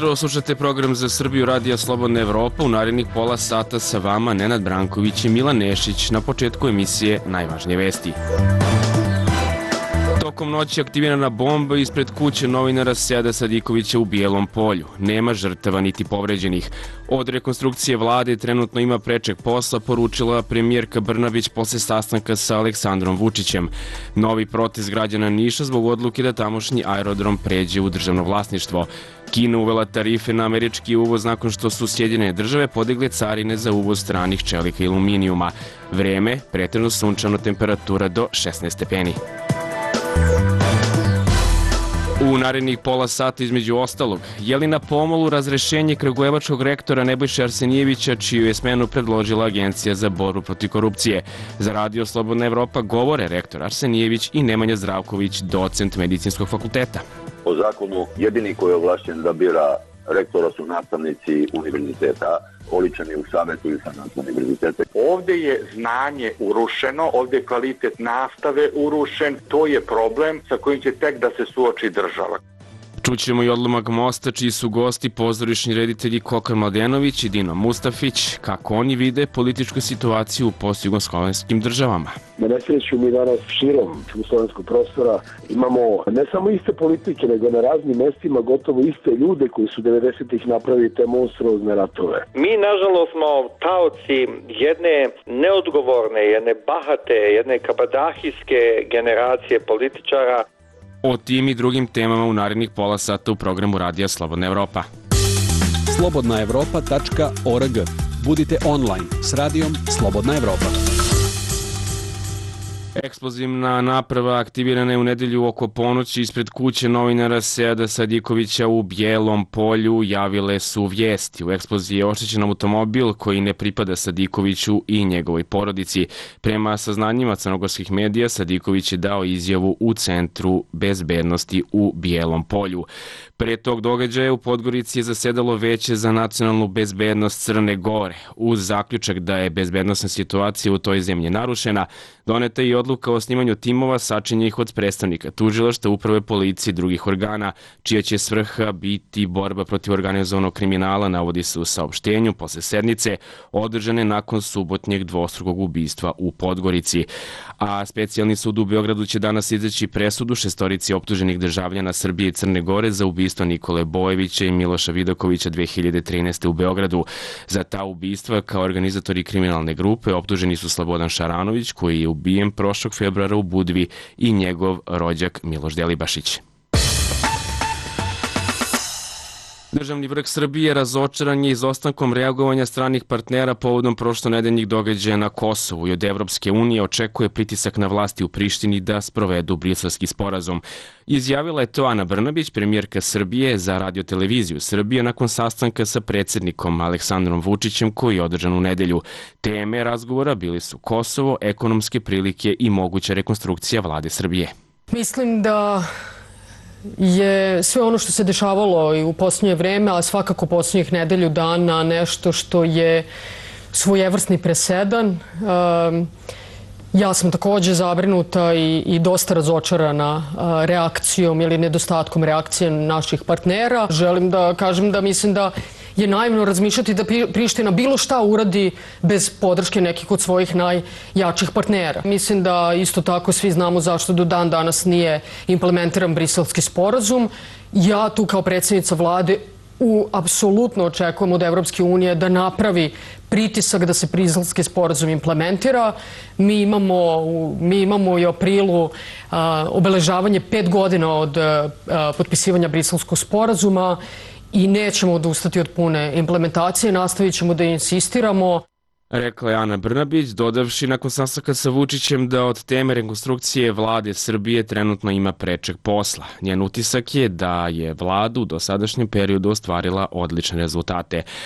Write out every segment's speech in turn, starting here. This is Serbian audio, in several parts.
jutro, slušate program za Srbiju Radija Slobodna Evropa. U narednih pola sata sa vama Nenad Branković i Milan Nešić. Na početku emisije najvažnije vesti. Tokom noći aktivirana bomba ispred kuće novinara Seada Sadikovića u Bijelom Polju. Nema žrtava niti povređenih. Od rekonstrukcije vlade trenutno ima prečeg posla, poručila premijerka Brnabić posle sastanka sa Aleksandrom Vučićem. Novi protest građana Niša zbog odluke da tamošnji aerodrom pređe u državno vlasništvo. Kina uvela tarife na američki uvoz nakon što su Sjedinjene države podigle carine za uvoz stranih čelika i aluminijuma. Vreme, pretežno sunčano, temperatura do 16 stepeni. U narednih pola sata između ostalog, je li na pomolu razrešenje kragujevačkog rektora Nebojše Arsenijevića, čiju je smenu predložila Agencija za borbu protiv korupcije? Za Radio Slobodna Evropa govore rektor Arsenijević i Nemanja Zdravković, docent Medicinskog fakulteta. Po zakonu jedini koji je ovlašćen da bira rektora su nastavnici univerziteta, oličeni u savetu ili sanatu univerziteta. Ovdje je znanje urušeno, ovdje je kvalitet nastave urušen, to je problem sa kojim će tek da se suoči država. Čućemo i odlomak mosta, čiji su gosti pozorišni reditelji Kokar Mladenović i Dino Mustafić, kako oni vide političku situaciju u postjugoslovenskim državama. Na nesreću mi danas širom jugoslovenskog prostora imamo ne samo iste politike, nego na raznim mestima gotovo iste ljude koji su 90-ih napravili te monstruozne ratove. Mi, nažalost, smo taoci jedne neodgovorne, jedne bahate, jedne kabadahijske generacije političara. O tim i drugim temama u narednih pola sata u programu Radija Slobodna Evropa. slobodnaevropa.org. Budite online s Radijom Slobodna Evropa. Eksplozivna naprava aktivirana je u nedelju oko ponoći ispred kuće novinara Seada Sadikovića u Bijelom Polju, javile su vijesti. U eksploziji je oštećen automobil koji ne pripada Sadikoviću i njegovoj porodici. Prema saznanjima crnogorskih medija, Sadiković je dao izjavu u Centru bezbednosti u Bijelom Polju. Pre tog događaja u Podgorici je zasedalo Veće za nacionalnu bezbednost Crne Gore. Uz zaključak da je bezbednosna situacija u toj zemlji narušena, doneta je i odluka o snimanju timova sačinjenih od predstavnika tužilaštva, uprave, policije i drugih organa, čija će svrha biti borba protiv organizovanog kriminala, navodi se u saopštenju posle sednice održane nakon subotnjeg dvostrukog ubistva u Podgorici. A specijalni sud u Beogradu će danas izreći presudu šestorici optuženih državljana Srbije i Crne Gore za ubistvo Nikole Bojevića i Miloša Vidakovića 2013. u Beogradu. Za ta ubistva kao organizatori kriminalne grupe optuženi su Slobodan Šaranović, koji je ubijen prošlog februara u Budvi, i njegov rođak Miloš Delibašić. Državni vrh Srbije razočaran je izostankom reagovanja stranih partnera povodom prošlonedeljnih događaja na Kosovu i od Evropske unije očekuje pritisak na vlasti u Prištini da sprovedu Briselski sporazum. Izjavila je to Ana Brnabić, premijerka Srbije, za Radio-televiziju Srbije nakon sastanka sa predsjednikom Aleksandrom Vučićem koji je održan u nedelju. Teme razgovora bili su Kosovo, ekonomske prilike i moguća rekonstrukcija vlade Srbije. Mislim da je sve ono što se dešavalo i u posljednje vreme, a svakako posljednjih nedelju dana, nešto što je svojevrsni presedan. Ja sam također zabrinuta i dosta razočarana reakcijom ili nedostatkom reakcije naših partnera. Želim da kažem da mislim da je naivno razmišljati da Priština bilo šta uradi bez podrške nekih od svojih najjačih partnera. Mislim da isto tako svi znamo zašto do dan danas nije implementiran Briselski sporazum. Ja tu kao predsjednica vlade apsolutno očekujem od Evropske unije da napravi pritisak da se Briselski sporazum implementira. Mi imamo u aprilu obeležavanje 5 godina od potpisivanja Briselskog sporazuma i nećemo odustati od pune implementacije, nastavit ćemo da insistiramo. Rekla je Ana Brnabić, dodavši nakon sastanka sa Vučićem da od teme rekonstrukcije vlade Srbije trenutno ima prečeg posla. Njen utisak je da je vlada u dosadašnjem periodu ostvarila odlične rezultate.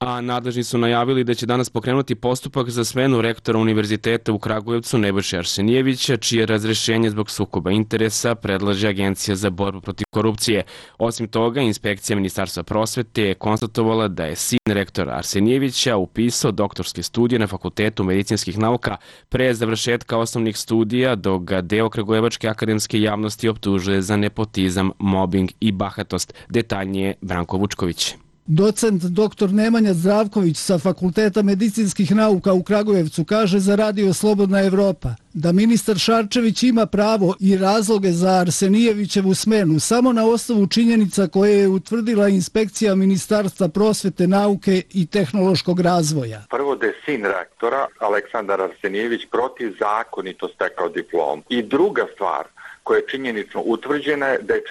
A nadležni su najavili da će danas pokrenuti postupak za smenu rektora Univerziteta u Kragujevcu Nebojše Arsenijevića, čije razrešenje zbog sukoba interesa predlaže Agencija za borbu protiv korupcije. Osim toga, inspekcija Ministarstva prosvete je konstatovala da je sin rektora Arsenijevića upisao doktorske studije na Fakultetu medicinskih nauka pre završetka osnovnih studija, dok ga deo kragujevačke akademske javnosti optužuje za nepotizam, mobing i bahatost. Detaljnije Branko Vučković. Docent dr. Nemanja Zdravković sa Fakulteta medicinskih nauka u Kragujevcu kaže za Radio Slobodna Evropa da ministar Šarčević ima pravo i razloge za Arsenijevićevu smenu samo na osnovu činjenica koje je utvrdila inspekcija Ministarstva prosvete, nauke i tehnološkog razvoja. Prvo da je sin rektora Aleksandar Arsenijević protivzakonito stekao diplom. I druga stvar koja je činjenično utvrđena je da je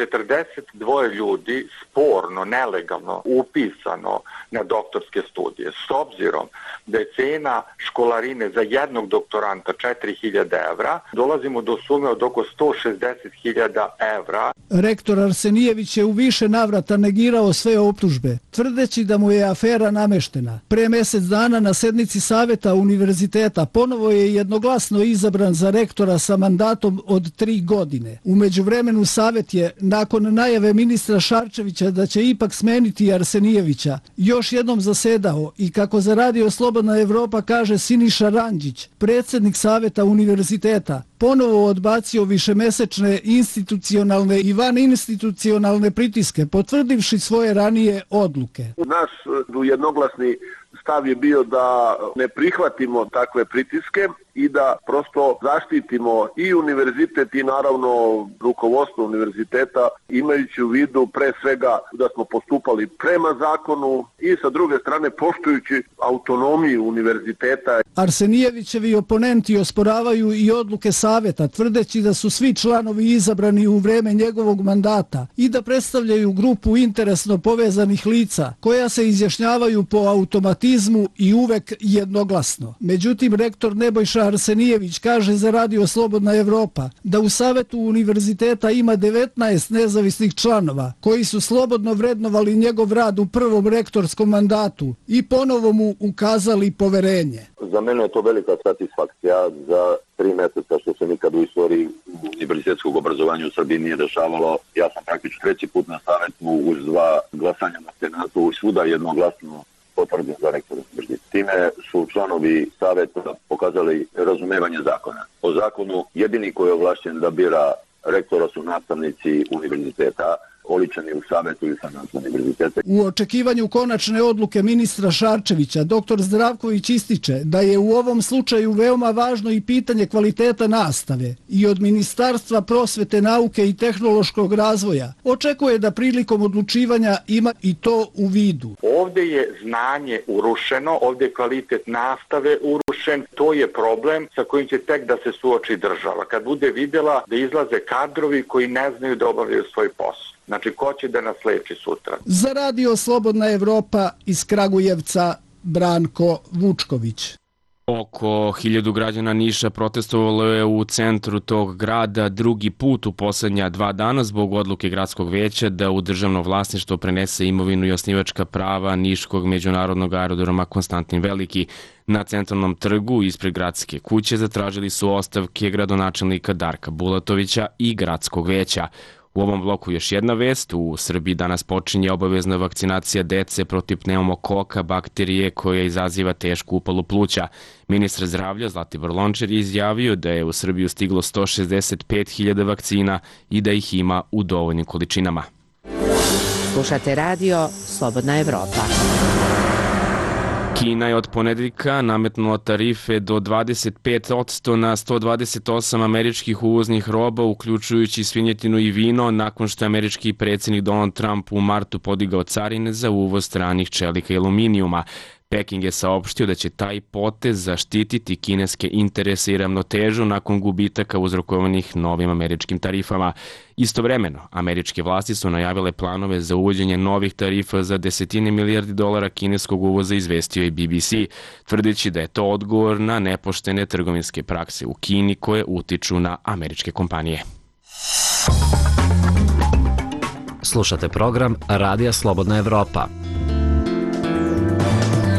42 ljudi sporno, nelegalno upisano na doktorske studije. S obzirom da je cena školarine za jednog doktoranta 4.000 evra, dolazimo do sume od oko 160.000 evra. Rektor Arsenijević je u više navrata negirao sve optužbe, tvrdeći da mu je afera nameštena. Pre mjesec dana na sednici Saveta univerziteta ponovo je jednoglasno izabran za rektora sa mandatom od 3 godine. U međuvremenu Savet je, nakon najave ministra Šarčevića da će ipak smeniti Arsenijevića, još jednom zasedao i, kako za Radio Slobodna Evropa kaže Siniša Ranđić, predsjednik Saveta univerziteta, ponovo odbacio višemesečne institucionalne i vaninstitucionalne pritiske, potvrdivši svoje ranije odluke. Naš jednoglasni stav je bio da ne prihvatimo takve pritiske i da prosto zaštitimo i univerzitet i naravno rukovodstvo univerziteta, imajući u vidu pre svega da smo postupali prema zakonu i sa druge strane poštujući autonomiju univerziteta. Arsenijevićevi oponenti osporavaju i odluke Saveta, tvrdeći da su svi članovi izabrani u vreme njegovog mandata i da predstavljaju grupu interesno povezanih lica koja se izjašnjavaju po automatizmu i uvek jednoglasno. Međutim, rektor Nebojša Arsenijević kaže za Radio Slobodna Evropa da u Savetu univerziteta ima 19 nezavisnih članova koji su slobodno vrednovali njegov rad u prvom rektorskom mandatu i ponovo mu ukazali poverenje. Za mene je to velika satisfakcija za 3 mjeseca što se nikad u istoriji univerzitetskog obrazovanja u Srbiji nije dešavalo. Ja sam praktično 3. put na Savetu uz 2 glasanja na Senatu i svuda jednoglasno potvrđen za rektora univerziteta. Time su članovi Saveta pokazali razumevanje zakona. Po zakonu jedini koji je ovlašćen da bira rektora su nastavnici univerziteta, oličeni u Savetu ili Senatu univerziteta. U očekivanju konačne odluke ministra Šarčevića, dr. Zdravković ističe da je u ovom slučaju veoma važno i pitanje kvaliteta nastave i od Ministarstva prosvete, nauke i tehnološkog razvoja očekuje da prilikom odlučivanja ima i to u vidu. Ovdje je znanje urušeno, ovdje je kvalitet nastave urušen, to je problem sa kojim će tek da se suoči država. Kad bude vidjela da izlaze kadrovi koji ne znaju da obavljaju svoj posao. Znači, ko će da nas leči sutra? Za Radio Slobodna Evropa iz Kragujevca, Branko Vučković. Oko 1000 građana Niša protestovalo je u centru tog grada drugi put u posljednja 2 dana zbog odluke gradskog veća da u državno vlasništvo prenese imovinu i osnivačka prava Niškog međunarodnog aerodroma Konstantin Veliki. Na centralnom trgu ispred gradske kuće zatražili su ostavke gradonačelnika Darka Bulatovića i gradskog veća. U ovom bloku još jedna vest. U Srbiji danas počinje obavezna vakcinacija dece protiv pneumokoka, bakterije koja izaziva tešku upalu pluća. Ministar zdravlja Zlatibor Lončar je izjavio da je u Srbiju stiglo 165.000 vakcina i da ih ima u dovoljnim količinama. Slušate Radio Slobodna Evropa. Kina je od ponedeljka nametnula tarife do 25% na 128 američkih uvoznih roba, uključujući svinjetinu i vino, nakon što je američki predsjednik Donald Trump u martu podigao carine za uvoz stranih čelika i aluminijuma. Peking je saopštio da će taj potez zaštititi kineske interese i ravnotežu nakon gubitaka uzrokovanih novim američkim tarifama. Istovremeno, američke vlasti su najavile planove za uvođenje novih tarifa za $10 milijardi kineskog uvoza, izvestio je BBC, tvrdeći da je to odgovor na nepoštene trgovinske prakse u Kini koje utiču na američke kompanije. Slušate program Radija Slobodna Evropa.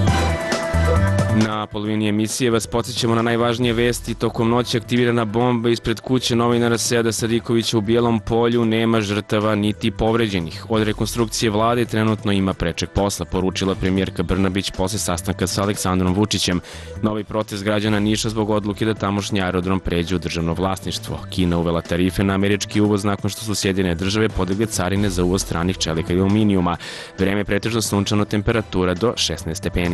polovini emisije vas podsjećamo na najvažnije vesti. Tokom noći aktivirana bomba ispred kuće novinara Seada Sadikovića u Bijelom Polju, nema žrtava niti povređenih. Od rekonstrukcije vlade trenutno ima prečeg posla, poručila premijerka Brnabić posle sastanka sa Aleksandrom Vučićem. Novi protest građana Niša zbog odluke da tamošnji aerodrom pređe u državno vlasništvo. Kina uvela tarife na američki uvoz nakon što su Sjedinjene Države podigle carine za uvoz stranih čelika i aluminijuma. Vreme je pretežno sunčano, temperatura do 16 stepeni.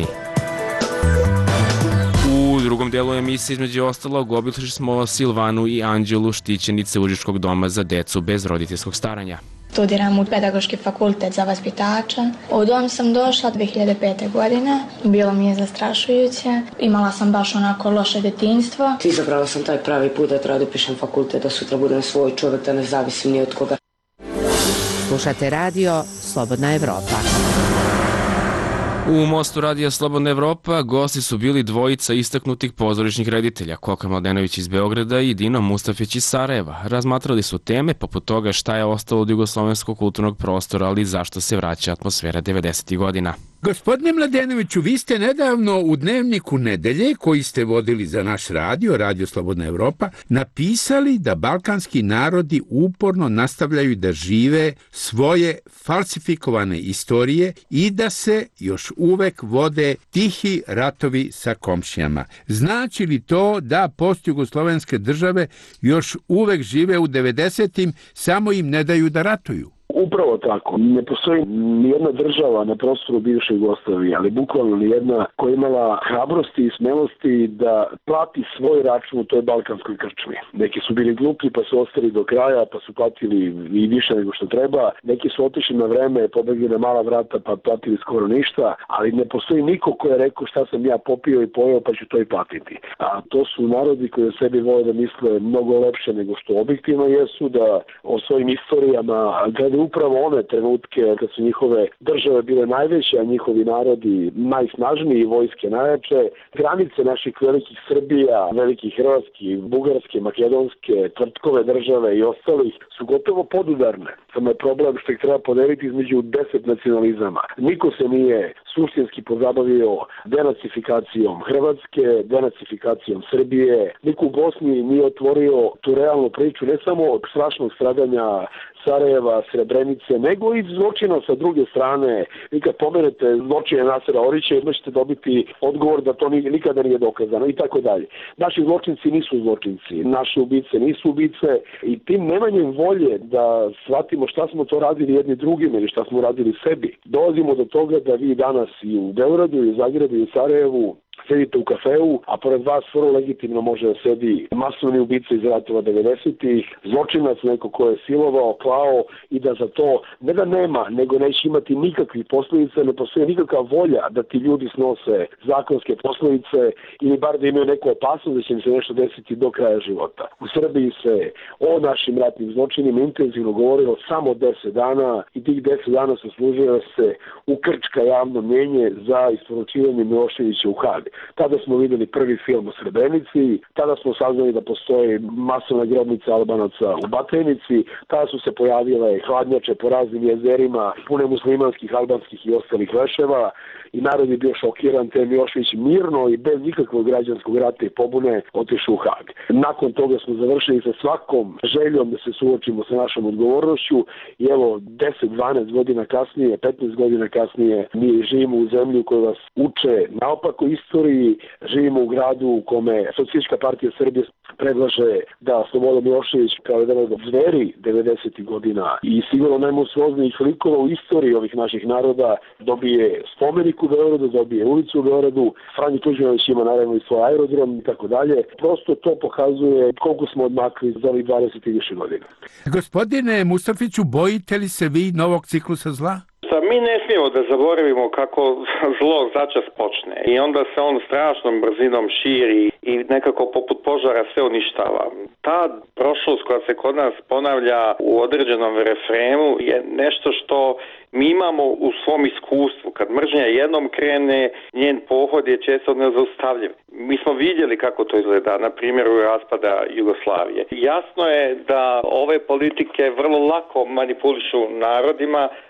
U drugom delu emisije između ostalog obišli smo Silvanu i Anđelu, štićenice Užičkog doma za decu bez roditeljskog staranja. Studiram u Pedagoški fakultet za vaspitača. U dom sam došla 2005. godine. Bilo mi je zastrašujuće. Imala sam baš onako loše detinjstvo. Izabrala sam taj pravi put da treba da upišem fakultet, da sutra budem svoj čovjek, da ne zavisim ni od koga. Slušate radio Slobodna Evropa. U Mostu radija Slobodna Evropa gosti su bili dvojica istaknutih pozorišnih reditelja, Koka Mladenović iz Beograda i Dino Mustafić iz Sarajeva. Razmatrali su teme poput toga šta je ostalo od jugoslovenskog kulturnog prostora, ali zašto se vraća atmosfera 90. godina. Gospodine Mladenoviću, vi ste nedavno u Dnevniku Nedelje, koji ste vodili za naš radio, Radio Slobodna Evropa, napisali da balkanski narodi uporno nastavljaju da žive svoje falsifikovane istorije i da se još uvek vode tihi ratovi sa komšijama. Znači li to da postjugoslovenske države još uvek žive u 90-im, samo im ne daju da ratuju? Upravo tako. Ne postoji nijedna država na prostoru bivše Jugoslavije, ali bukvalno nijedna koja imala hrabrosti i smelosti da plati svoj račun u toj balkanskoj krčmi. Neki su bili glupi pa su ostali do kraja, pa su platili i više nego što treba. Neki su otišli na vreme, pobegli na mala vrata pa platili skoro ništa, ali ne postoji niko ko je rekao šta sam ja popio i pojeo pa ću to i platiti. A to su narodi koji o sebi vole da misle mnogo lepše nego što objektivno jesu, da o svojim istorijama gledaju upravo one trenutke kad su njihove države bile najveće, a njihovi narodi najsnažniji, vojske najjače. Granice naših velikih Srbija, velikih Hrvatski, Bugarske, Makedonske, Tvrtkove države i ostalih su gotovo podudarne. Samo je problem što ih treba podeliti između 10 nacionalizama. Niko se nije suštinski pozabavio denacifikacijom Hrvatske, denacifikacijom Srbije. Niko u Bosni nije otvorio tu realnu priču, ne samo od strašnog stradanja Sarajeva, Srebrenice, nego i zločina sa druge strane. Vi kad pomenete zločine Nasera Orića, jedno ćete dobiti odgovor da to nikada nije dokazano i tako dalje. Naši zločinci nisu zločinci, naše ubice nisu ubice i tim nemanjem volje da shvatimo šta smo to radili jedni drugim ili šta smo radili sebi. Dolazimo do toga da vi danas i u Beogradu, i u Zagrebu, i u Sarajevu sedite u kafeu, a pored vas vrlo legitimno može da sedi masovni ubica iz ratova 90-ih, zločinac, neko ko je silovao, klao i da za to ne da nema, nego neće imati nikakvih posljedica, ne postoji nikakva volja da ti ljudi snose zakonske posljedice ili bar da imaju neku opasnost da će im se nešto desiti do kraja života. U Srbiji se o našim ratnim zločinima intenzivno govorilo samo 10 dana i tih 10 dana su služili da se ukrčka javno mnjenje za isporučivanje Miloševića u Hag. Tada smo videli prvi film o Srebrenici, tada smo saznali da postoji masovna grobnica Albanaca u Batajnici, tada su se pojavile hladnjače po raznim jezerima, pune muslimanskih, albanskih i ostalih leševa i narod je bio šokiran, te Milošević mirno i bez nikakvog građanskog rata i pobune otišao u Hag. Nakon toga smo završili sa svakom željom da se suočimo sa našom odgovornošću i evo 10-12 godina kasnije, 15 godina kasnije mi živimo u zemlji u kojoj vas uče naopako istoriji, živimo u gradu u kome Socijalistička partija Srbije predlaže da Slobodan Milošević kao jedan od zveri 90. godina i sigurno najmonstruoznijih likova u istoriji ovih naših naroda dobije spomenik u Beogradu, dobije ulicu u Beogradu, Franjo Tuđmanović ima naravno i svoj aerodrom i tako dalje. Prosto to pokazuje koliko smo odmakli za ovih 20 i više godina. Gospodine Mustafiću, bojite li se vi novog ciklusa zla? Mi ne smijemo da zaboravimo kako zlo začas počne i onda se on strašnom brzinom širi i nekako poput požara sve uništava. Ta prošlost koja se kod nas ponavlja u određenom refrenu je nešto što mi imamo u svom iskustvu. Kad mržnja jednom krene, njen pohod je često nezaustavljiv. Mi smo vidjeli kako to izgleda na primjeru raspada Jugoslavije. Jasno je da ove politike vrlo lako manipulišu narodima,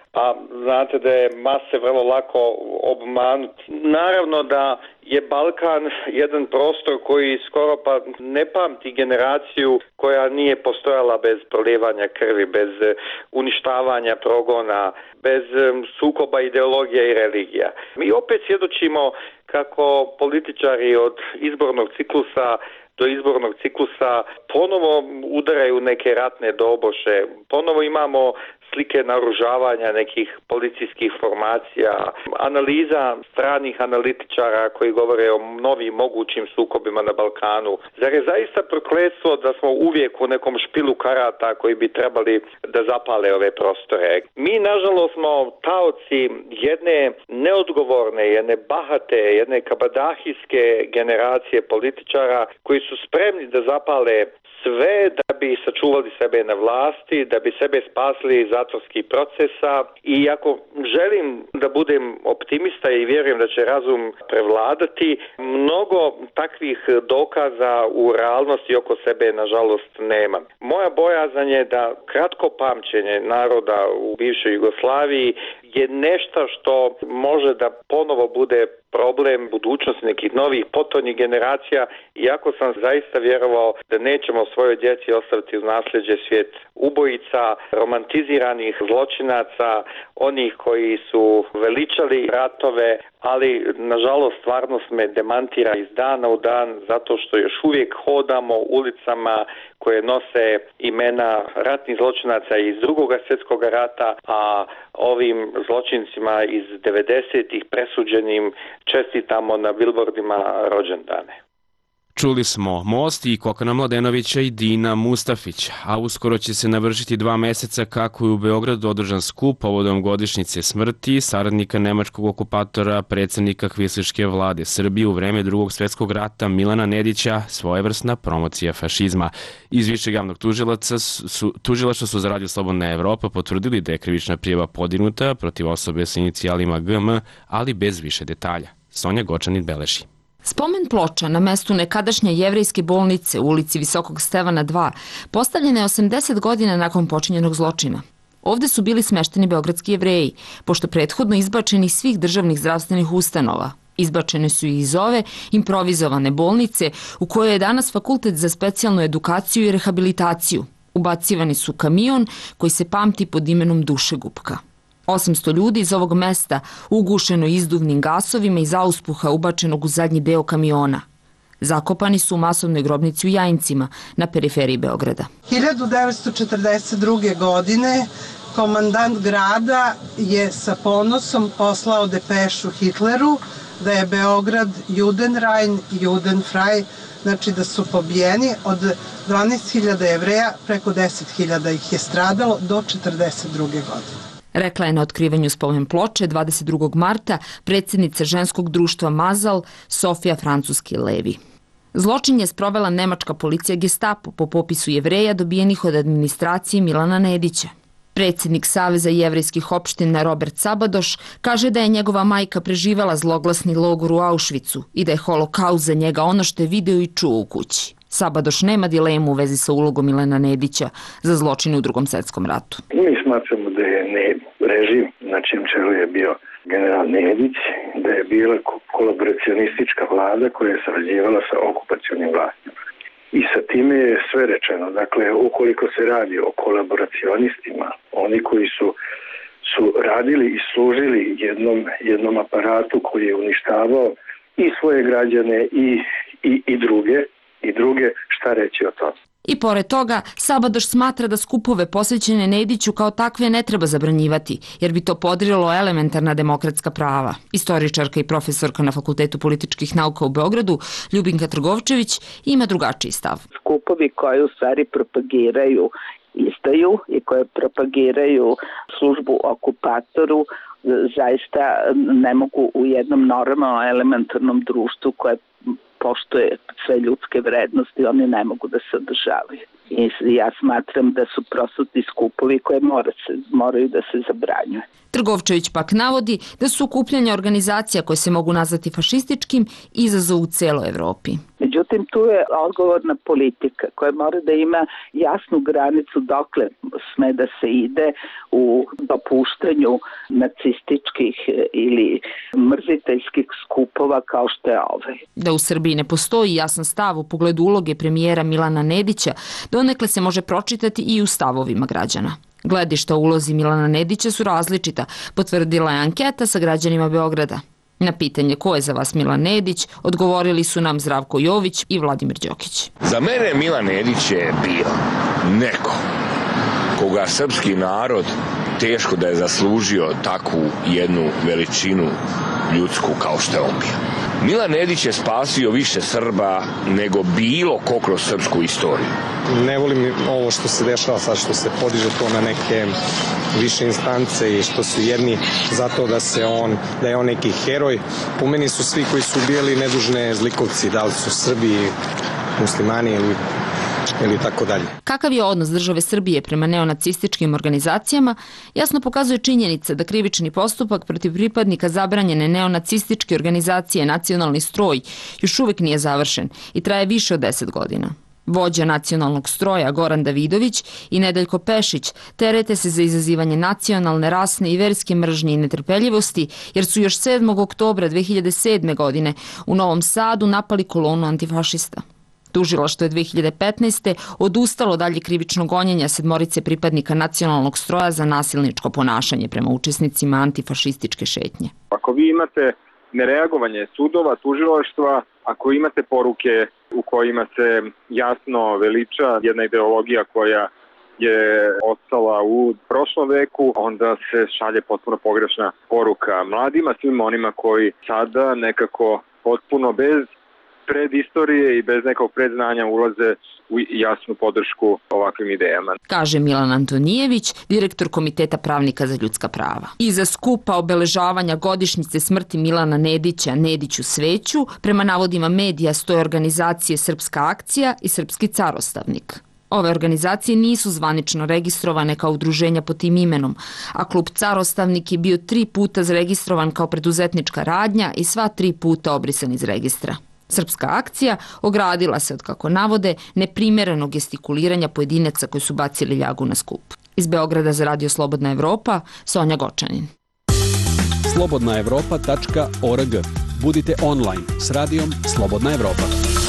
a znate da je mase vrlo lako obmanuti. Naravno da je Balkan jedan prostor koji skoro pa ne pamti generaciju koja nije postojala bez prolijevanja krvi, bez uništavanja progona, bez sukoba ideologija i religija. Mi opet svjedočimo kako političari od izbornog ciklusa do izbornog ciklusa ponovo udaraju neke ratne doboše, ponovo imamo slike naoružavanja nekih policijskih formacija, analiza stranih analitičara koji govore o novim mogućim sukobima na Balkanu. Zar je zaista prokletstvo da smo uvijek u nekom špilu karata koji bi trebali da zapale ove prostore? Mi, nažalost, smo taoci jedne neodgovorne, jedne bahate, jedne kabadahijske generacije političara koji su spremni da zapale sve da bi sačuvali sebe na vlasti, da bi sebe spasili iz zatvorskih procesa. I ako želim da budem optimista i vjerujem da će razum prevladati, mnogo takvih dokaza u realnosti oko sebe nažalost nema. Moja bojazan je da kratko pamćenje naroda u bivšoj Jugoslaviji je nešto što može da ponovo bude problem budućnosti nekih novih potonjih generacija, iako sam zaista vjerovao da nećemo svojoj djeci ostaviti u nasljeđe svijet ubojica, romantiziranih zločinaca, onih koji su veličali ratove, ali nažalost stvarnost me demantira iz dana u dan zato što još uvijek hodamo ulicama koje nose imena ratnih zločinaca iz Drugog svjetskog rata, a ovim zločincima iz 90-ih presuđenim čestitamo na bilbordima rođendane. Čuli smo Most i Kokana Mladenovića i Dina Mustafić, a uskoro će se navršiti 2 meseca kako je u Beogradu održan skup povodom godišnjice smrti saradnika nemačkog okupatora, predsjednika kvislinške vlade Srbije u vreme Drugog svjetskog rata Milana Nedića, svojevrsna promocija fašizma. Iz Višeg javnog tužilaštva su za Radio Slobodna Evropa potvrdili da je krivična prijava podignuta protiv osobe sa inicijalima GM, ali bez više detalja. Sonja Gočanin beleži. Spomen ploča na mestu nekadašnje jevrejske bolnice u ulici Visokog Stevana 2 postavljena je 80 godina nakon počinjenog zločina. Ovde su bili smešteni beogradski Jevreji, pošto prethodno izbačeni iz svih državnih zdravstvenih ustanova. Izbačene su i iz ove improvizovane bolnice u kojoj je danas Fakultet za specijalnu edukaciju i rehabilitaciju. Ubacivani su kamion koji se pamti pod imenom Dušegupka. 800 ljudi iz ovog mesta ugušeno izduvnim gasovima iz auspuha ubačenog u zadnji deo kamiona. Zakopani su u masovnoj grobnici u Jajincima na periferiji Beograda. 1942. godine komandant grada je sa ponosom poslao depešu Hitleru da je Beograd Judenrein, Judenfrei, znači da su pobijeni od 12.000 Jevreja, preko 10.000 ih je stradalo do 1942. godine. Rekla je na otkrivanju spomen ploče 22. marta predsjednica ženskog društva Mazal Sofija Francuski-Levi. Zločin je sprovela nemačka policija Gestapo po popisu Jevreja dobijenih od administracije Milana Nedića. Predsjednik Saveza jevrejskih opština Robert Sabadoš kaže da je njegova majka preživela zloglasni logor u Auschwitzu i da je holokaust za njega ono što je video i čuo u kući. Sabadoš nema dilemu u vezi sa ulogom Milana Nedića za zločine u Drugom svjetskom ratu. Mi smatramo da je režim na čijem čelu je bio general Nedić, da je bila kolaboracionistička vlada koja je sarađivala sa okupacionim vlastima. I sa time je sve rečeno. Dakle, ukoliko se radi o kolaboracionistima, oni koji su radili i služili jednom aparatu koji je uništavao i svoje građane i druge, šta reći o tome? I pored toga, Sabadoš smatra da skupove posvećene Nediću kao takve ne treba zabranjivati, jer bi to podrilo elementarna demokratska prava. Istoričarka i profesorka na Fakultetu političkih nauka u Beogradu, Ljubinka Trgovčević, ima drugačiji stav. Skupovi koji u stvari propagiraju izdaju i koje propagiraju službu okupatoru zaista ne mogu u jednom normalnom elementarnom društvu koje poštuje sve ljudske vrednosti, oni ne mogu da se održavaju. I ja smatram da su prosto ti skupovi koje moraju da se zabranjuju. Trgovčević pak navodi da su okupljanja organizacija koje se mogu nazvati fašističkim izazov u celoj Evropi. Međutim, Međutim, tu je odgovorna politika koja mora da ima jasnu granicu dokle sme da se ide u dopuštanju nacističkih ili mrziteljskih skupova kao što je ovaj. Da u Srbiji ne postoji jasan stav u pogledu uloge premijera Milana Nedića, donekle se može pročitati i u stavovima građana. Gledišta o ulozi Milana Nedića su različita, potvrdila je anketa sa građanima Beograda. Na pitanje ko je za vas Milan Nedić, odgovorili su nam Zdravko Jović i Vladimir Đokić. Za mene Milan Nedić je bio neko koga srpski narod teško da je zaslužio takvu jednu veličinu ljudsku kao što je on bio. Milan Nedić je spasio više Srba nego bilo ko kroz srpsku istoriju. Ne volim ovo što se dešava sad, što se podiže to na neke više instance i što su jedni zato da je on neki heroj. Po meni su svi koji su ubijali nedužne zlikovci, da li su Srbi, muslimani ili tako dalje. Kakav je odnos države Srbije prema neonacističkim organizacijama, jasno pokazuje činjenica da krivični postupak protiv pripadnika zabranjene neonacističke organizacije Nacionalni stroj još uvek nije završen i traje više od 10 godina. Vođa Nacionalnog stroja Goran Davidović i Nedeljko Pešić terete se za izazivanje nacionalne, rasne i verske mržnje i netrpeljivosti, jer su još 7. oktobra 2007. godine u Novom Sadu napali kolonu antifašista. Tužilaštvo je 2015. odustalo dalje krivično gonjenja 7 pripadnika Nacionalnog stroja za nasilničko ponašanje prema učesnicima antifašističke šetnje. Ako vi imate nereagovanje sudova, tužilaštva, ako imate poruke u kojima se jasno veliča jedna ideologija koja je ostala u prošlom veku, onda se šalje potpuno pogrešna poruka mladima, svim onima koji sada nekako potpuno bez predistorije i bez nekog predznanja ulaze u jasnu podršku ovakvim idejama. Kaže Milan Antonijević, direktor Komiteta pravnika za ljudska prava. Iza skupa obeležavanja godišnjice smrti Milana Nedića, Nedić u sveću, prema navodima medija stoje organizacije Srpska akcija i Srpski carostavnik. Ove organizacije nisu zvanično registrovane kao udruženja pod tim imenom, a klub Carostavnik je bio 3 puta zaregistrovan kao preduzetnička radnja i sva 3 puta obrisan iz registra. Srpska akcija ogradila se od, kako navode, neprimerenog gestikuliranja pojedinaca koji su bacili ljagu na skup. Iz Beograda za Radio Slobodna Evropa, Sonja Gočanin. slobodnaevropa.org. Budite online s radijom Slobodna Evropa.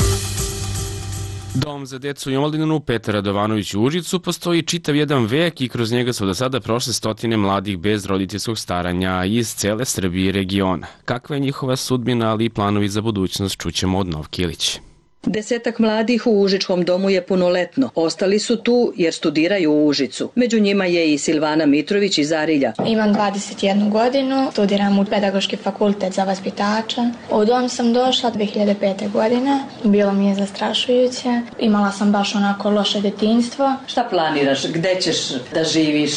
Dom za decu i omladinu Petar Radovanović u Užicu postoji čitav jedan vek i kroz njega su do sada prošle stotine mladih bez roditeljskog staranja iz cele Srbije i regiona. Kakva je njihova sudbina, ali i planovi za budućnost, čućemo od Novke Ilić. 10 mladih u Užičkom domu je punoletno. Ostali su tu jer studiraju u Užicu. Među njima je i Silvana Mitrović iz Arilja. Imam 21 godinu, studiram u Pedagoški fakultet za vaspitača. U dom sam došla 2005. godine. Bilo mi je zastrašujuće. Imala sam baš onako loše detinjstvo. Šta planiraš? Gde ćeš da živiš?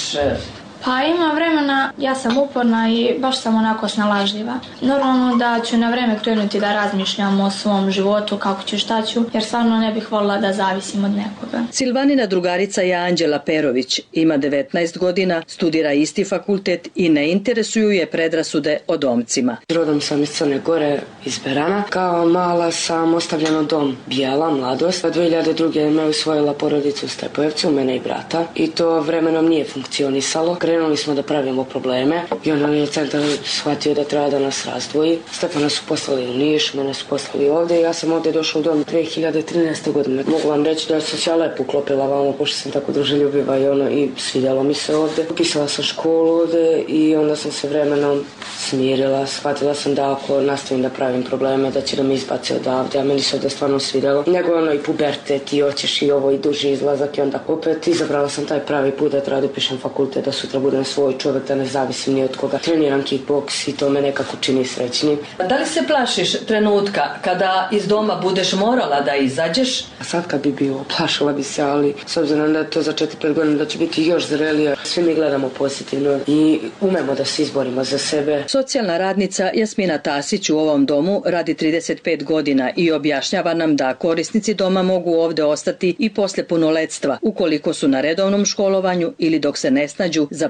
Pa ima vremena, ja sam uporna i baš sam onako snalažljiva. Normalno da ću na vreme krenuti da razmišljam o svom životu, kako ću, šta ću, jer stvarno ne bih voljela da zavisim od nekoga. Silvanina drugarica je Anđela Perović. Ima 19 godina, studira isti fakultet i ne interesuju je predrasude o domcima. Rodom sam iz Crne Gore, iz Berana. Kao mala sam ostavljena u dom Bijela, mladost. 2002. me usvojila porodica u Stepojevcu, mene i brata. I to vremenom nije funkcionisalo. Krenuli smo da pravimo probleme i onda je centar shvatio da treba da nas razdvoji. Stefana su poslali u Niš, mene su poslali ovde i ja sam ovde došla u dom 2013. godine. Mogu vam reći da sam se ja lepo uklopila vamo, pošto sam tako druželjubiva i svidjelo mi se ovde. Upisala sam školu ovde i onda sam se vremenom smirila. Shvatila sam da ako nastavim da pravim probleme, da će da me izbace odavde, a meni se ovde stvarno svidjelo. Nego i pubertet i hoćeš i ovo i duži izlazak i onda opet izabrala sam taj pravi put da treba da upišem fakultet, da sutra budem svoj čovjek, da ne zavisim ni od koga. Treniram kickboks i to me nekako čini srećnim. Da li se plašiš trenutka kada iz doma budeš morala da izađeš? A sad kad bi bilo, plašila bi se, ali s obzirom da je to za 4-5 godina da će biti još zrelije, svi mi gledamo pozitivno i umemo da se izborimo za sebe. Socijalna radnica Jasmina Tasić u ovom domu radi 35 godina i objašnjava nam da korisnici doma mogu ovde ostati i posle punoletstva, ukoliko su na redovnom školovanju ili dok se ne snađu za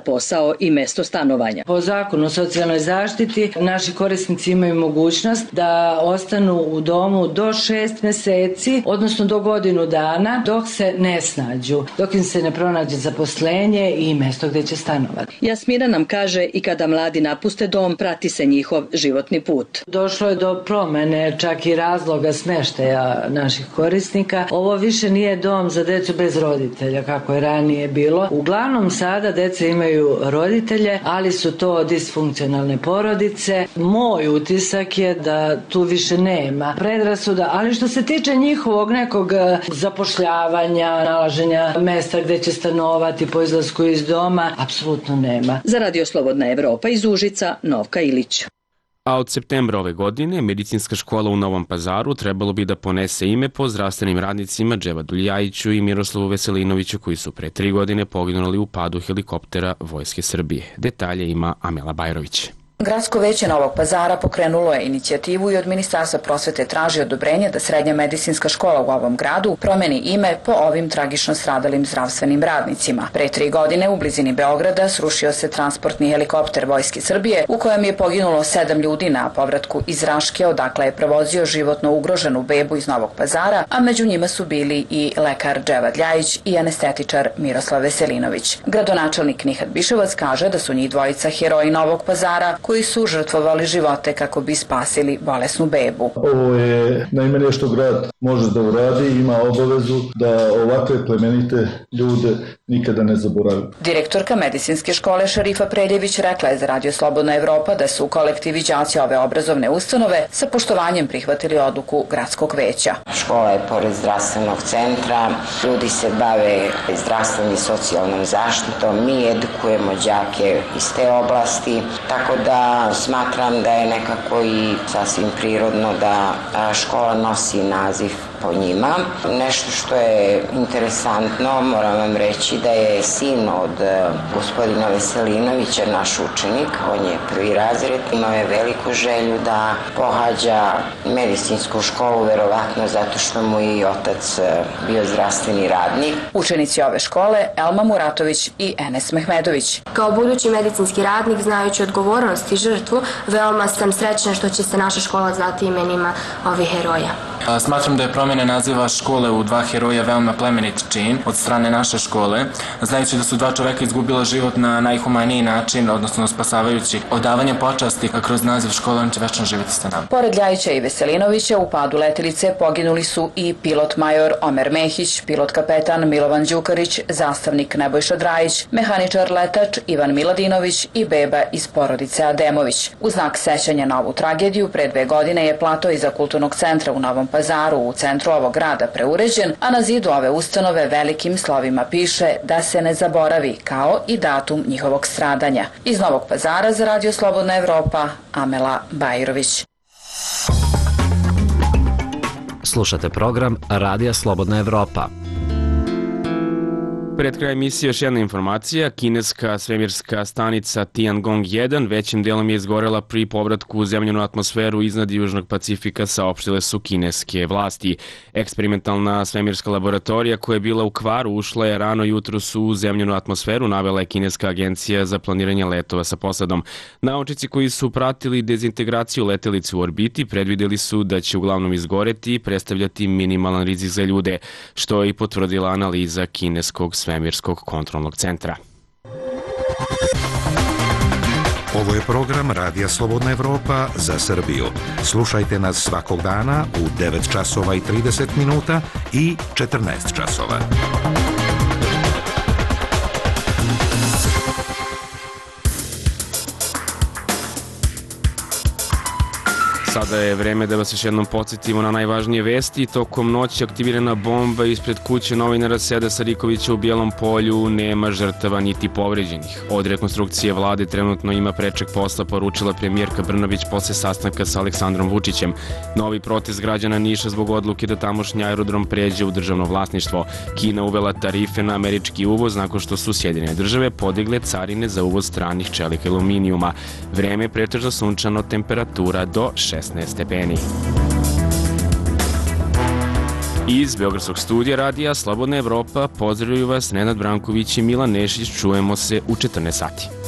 posao i mesto stanovanja. Po zakonu o socijalnoj zaštiti naši korisnici imaju mogućnost da ostanu u domu do 6 meseci, odnosno do godinu dana, dok se ne snađu, dok im se ne pronađe zaposlenje i mesto gde će stanovati. Jasmina nam kaže i kada mladi napuste dom, prati se njihov životni put. Došlo je do promene čak i razloga smeštaja naših korisnika. Ovo više nije dom za decu bez roditelja, kako je ranije bilo. Uglavnom sada deca imaju roditelje, ali su to disfunkcionalne porodice. Moj utisak je da tu više nema predrasuda, ali što se tiče njihovog nekog zapošljavanja, nalaženja mesta gde će stanovati po izlasku iz doma, apsolutno nema. Za Radio Slobodna Evropa iz Užica, Novka Ilić. A od septembra ove godine medicinska škola u Novom Pazaru trebalo bi da ponese ime po zdravstvenim radnicima Dževadu Ljajiću i Miroslavu Veselinoviću koji su pre 3 godine poginuli u padu helikoptera Vojske Srbije. Detalje ima Amela Bajrović. Gradsko veće Novog Pazara pokrenulo je inicijativu i od Ministarstva prosvete traži odobrenje da srednja medicinska škola u ovom gradu promeni ime po ovim tragično stradalim zdravstvenim radnicima. Pre 3 godine u blizini Beograda srušio se transportni helikopter Vojske Srbije u kojem je poginulo 7 ljudi na povratku iz Raške odakle je prevozio životno ugroženu bebu iz Novog Pazara, a među njima su bili i lekar Dževad Ljajić i anestetičar Miroslav Veselinović. Gradonačelnik Nihat Biševac kaže da su njih dvojica heroji Novog Pazara koji su žrtvovali živote kako bi spasili bolesnu bebu. Ovo je najmanje što grad može da uradi i ima obavezu da ovakve plemenite ljude nikada ne zaboravi. Direktorka medicinske škole Šarifa Preljević rekla je za Radio Slobodna Evropa da su kolektivi đaci ove obrazovne ustanove sa poštovanjem prihvatili odluku gradskog veća. Škola je pored zdravstvenog centra, ljudi se bave zdravstvenom i socijalnom zaštitom, mi edukujemo đake iz te oblasti, tako da smatram da je nekako i sasvim prirodno da škola nosi naziv po njima. Nešto što je interesantno, moram vam reći da je sin od gospodina Veselinovića, naš učenik, on je 1. razred, imao je veliku želju da pohađa medicinsku školu, verovatno zato što mu i otac bio zdravstveni radnik. Učenici ove škole Elma Muratović i Enes Mehmedović. Kao budući medicinski radnik, znajući odgovornost i žrtvu, veoma sam srećna što će se naša škola zvati imenima ovih heroja. Smatram da je promjena naziva škole u 2 heroja veoma plemenit čin od strane naše škole, znajući da su 2 čoveka izgubila život na najhumaniji način, odnosno spasavajući odavanje počasti kroz naziv škole, on će večno živjeti sa nama. Pored Ljajića i Veselinovića u padu letelice poginuli su i pilot major Omer Mehić, pilot kapetan Milovan Đukarić, zastavnik Nebojša Drajić, mehaničar letač Ivan Miladinović i beba iz porodice Ademović. U znak sećanja na ovu tragediju pre 2 godine je plato iza kulturnog centra u Novom Pazaru u centru ovog grada preuređen, a na zidu ove ustanove velikim slovima piše da se ne zaboravi, kao i datum njihovog stradanja. Iz Novog Pazara za Radio Slobodna Evropa, Amela Bajrović. Slušate program Radija Slobodna Evropa. Pred kraj emisije još jedna informacija. Kineska svemirska stanica Tiangong-1 većim delom je izgorela pri povratku u zemljanu atmosferu iznad Južnog Pacifika, saopštile su kineske vlasti. Eksperimentalna svemirska laboratorija koja je bila u kvaru ušla je rano jutros u zemljanu atmosferu, navela je Kineska agencija za planiranje letova sa posadom. Naučnici koji su pratili dezintegraciju letelice u orbiti predvideli su da će uglavnom izgoreti i predstavljati minimalan rizik za ljude, što je i potvrdila analiza kineskog svemirskog kontrolnog centra. Ovo je program Radija Slobodna Evropa za Srbiju. Slušajte nas svakog dana u 9 časova i 30 minuta i 14 časova. Sada je vreme da vas još jednom podsjetimo na najvažnije vesti. Tokom noći aktivirana bomba ispred kuće novinara Seda Sarikovića u Bijelom Polju, nema žrtava niti povređenih. Od rekonstrukcije vlade trenutno ima prečeg posla, poručila premijerka Brnabić posle sastanka sa Aleksandrom Vučićem. Novi protest građana Niša zbog odluke da tamošnji aerodrom pređe u državno vlasništvo. Kina uvela tarife na američki uvoz nakon što su Sjedinjene države podigle carine za uvoz stranih čelika i aluminijuma. Vreme je pretežno sunčano, temperatura do 16 stepeni. Iz Beogradskog studija radija Slobodna Evropa pozdravljaju vas Nenad Branković i Milan Nešić. Čujemo se u 14 sati.